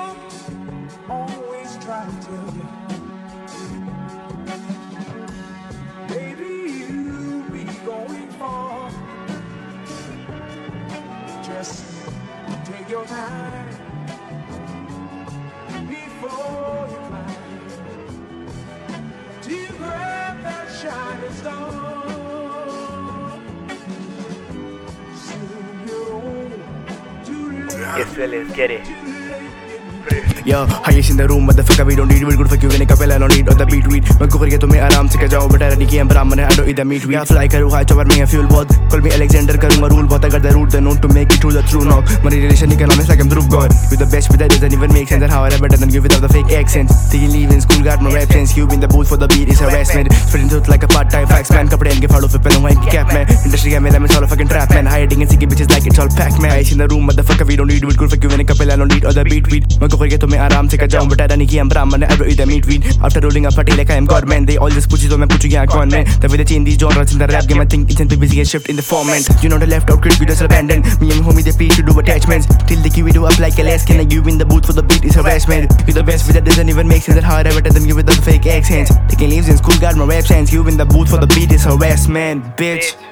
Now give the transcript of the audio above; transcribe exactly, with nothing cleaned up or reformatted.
always try to tell you, baby, you'll be going far. Just take your time before you climb to grab that shining star. Soon you're old, too late. Yes, well, let's get it. Yo, highest in the room, motherfucker, we don't need it. Good for you, when I capella, no need on the beat weed. मैं को करके तुम्हें आराम से कर जाओ, but I नहीं ब्राह्मण है, I don't eat the meat. Yeah, fly करूँगा, चवर में है fuel बहुत. Call me Alexander, करूँगा rule बहुत. अगर the route, the note to make it through the true knock. Money relation economics like I'm through God. With the best, with that doesn't even make sense. And how I better than you without the fake accent. They leave in school, got my rap sense. You in the booth for the beat is harassment. Spreading truth like a part-time fax man. कपड़े इनके फाड़ों पे पहनूँगा इनकी cap man. Industry का मेरा मैं all a fucking trap man. Hiding and seeking bitches like it's all packed man. Ice in the room, motherfucker, we don't need it. Good for you, when I capella, no need on the beat weed. मैं को करके तुम्हें आराम से कर जाऊँ, but I don't need ब्राह्मण है, I don't eat the meat weed. After rolling up party like I am God man, they all just push it on मैं पूछूँ यहाँ कौन मैं. The way they change these genres in the rap game, I think it's into busy get shift in the format. You know the left out critics, we just abandoned. Me and my homie they preach to do attachments. Till the key we do up like a last. Can I you in the booth for the beat is harassment. You the best with that doesn't even make sense. That hard I better than you with the fake accents. Taking leaves in school got my rap sense. You in the booth for the beat is harassment, bitch.